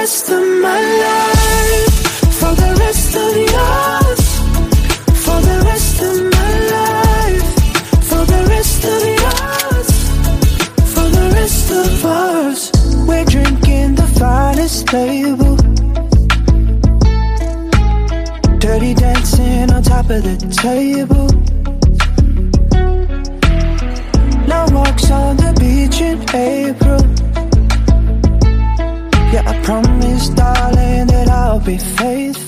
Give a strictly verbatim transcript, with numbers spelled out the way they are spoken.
rest of my life, for the rest of yours, for the rest of my life, for the rest of yours, for the rest of us. We're drinking the finest label, dirty dancing on top of the table. No walks on the beach in April. Yeah, I promise, darling, that I'll be faithful.